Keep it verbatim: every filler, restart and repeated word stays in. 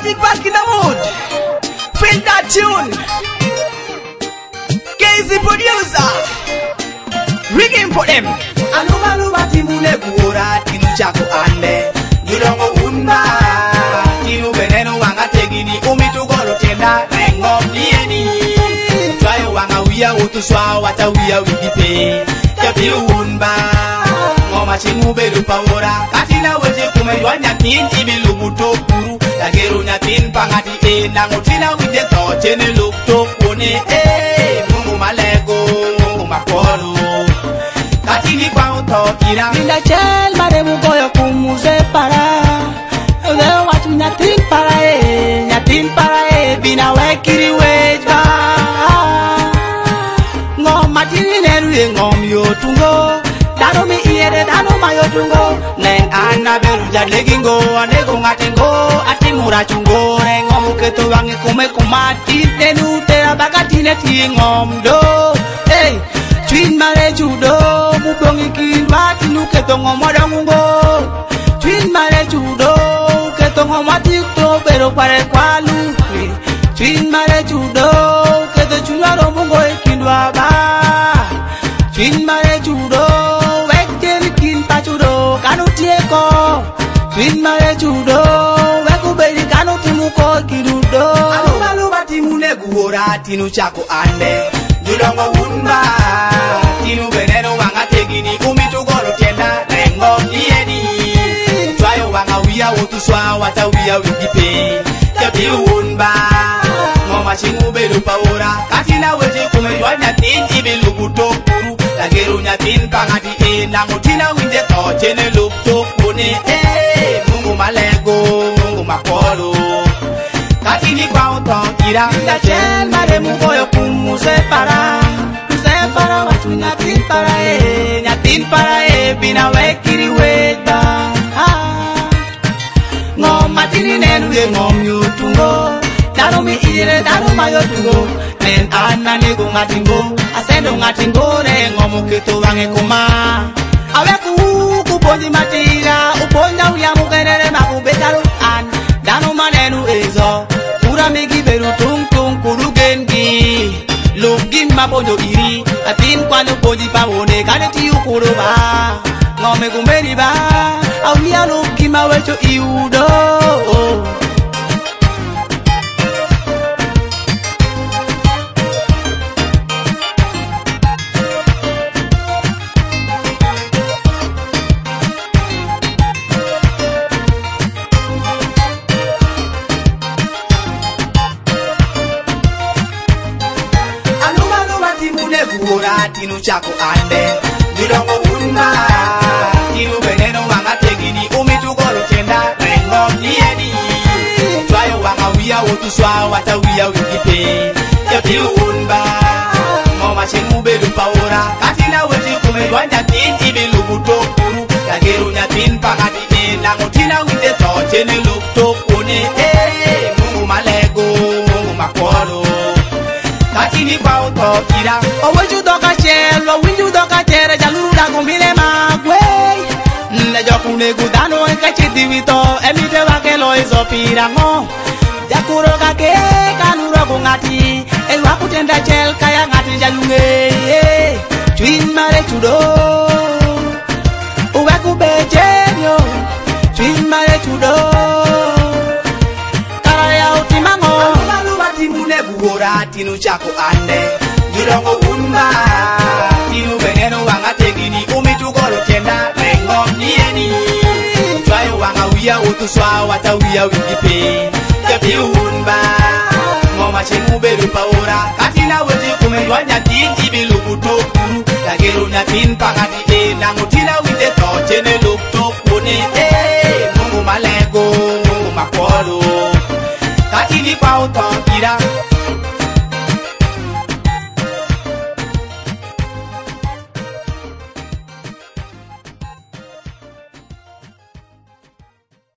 Matic back in the mood. Feel that tune. K Z producer. Rigging for them. Aluba luba timule buora tinu chako ande. Yulongo unba. Tinu veneno wanga tegini umitu golo tenda rengo nieni. Twayo wanga uya utuswa wata uya widipe. Yapi unba. Ngoma chingu beru pawora. Katina weje kumewa nyatin ibilu muto kuru. Tageru nyatin pangati e. Nangotina wide to chene look to kone e. Mungu malego. Mungu makolo. Katini kwa uto kira. Minda chel mare mugoyo kumuze para. Leo watu nyatin para e. Nyatin para e. Bina wekiri wejba. Ngoma tini neru e ngom yotungo. Dano mi iere dano mayotungo. Neng ana beru jadlegingo. Anego ngatengo. Ati mura chungo. Rengomu keto wangi kume kumati. Tenu tera bagatine ti ngom do. Hey, twin mare judo. Mubongi kinwa tinu keto ngomoda mungo. Twin mare judo. Keto ngomati to pero pare kwa lupi. Twin mare judo. Keto chunwaro mungo ikindwa ba. Twin mare judo. Kanu tieko Twin mare judo Weku beri kanu timuko kirudo Aluba luba timune guora tinu chako ande Julongo unba Tinu veneno wanga tegini umitu golo tenda rengo nieni Twayo wanga uya utuswa wata uya widipe Yapi unba Ngoma chingu beru pawora Katina weje kumewa nyatin ibilu buto kuru Tageru nyatin pangati e Nangotina winde to chene look to kone e Mungu malego Mungu makolo Katini kwa uto kira Minda chel mare mugoyo kumuse para Muse para watu nyatin para e Nyatin para e bina wekiri wejba Ngoma tini nenu ye ngom yotungo Dano mi ire dano mayotungo Nen ana nego ngatingo Asendo ngatingo re ngomu keto wange kuma Aweku kuponji matira Uponja uya mugerere makubetaru an Dano manenu ezo Pura migi beru tung tung kuru gengi Lugin maponjo iri Atin kwano ponji pawone Kaneti ukuru ba Ngome kumberi ba Awia lugin mawecho iudo Guora tinu chako ande Julongo unba Tinu veneno wanga tegini umitu golo tenda rengo nieni Twayo wanga uya utuswa wata uya widipe Yapi unba Ngoma chingu beru pawora Katina weji kumewa nyatin ibilu buto kuru Tageru nyatin pangati e Nangotina winde to chene look to kone e Mungu malego Mungu makolo Katini kwa uto kira Oweju doka chelo, winju doka chere Jaluru da gumbile magwe Nejo kune gudano eka chidivito Emite wakelo iso pirango Jakuro kake kanuro kungati El waku tenda chel kaya ngati jalunge Twin mare chudo Uweku bejenyo Twin mare chudo Karaya utimango Aluba luba timune guora tinu chako ande Julongo unba Tinu veneno wanga tegini umitu golo tenda rengo nieni Twayo wanga uya utuswa wata uya widipe Yapi unba Ngoma chingu beru pawora Katina weji kumewa nyatin ibilu buto kuru Tageru nyatin pangati e Nangotina winde to chene look to kone e Mungu malego Mungu makolo Katini kwa uto kira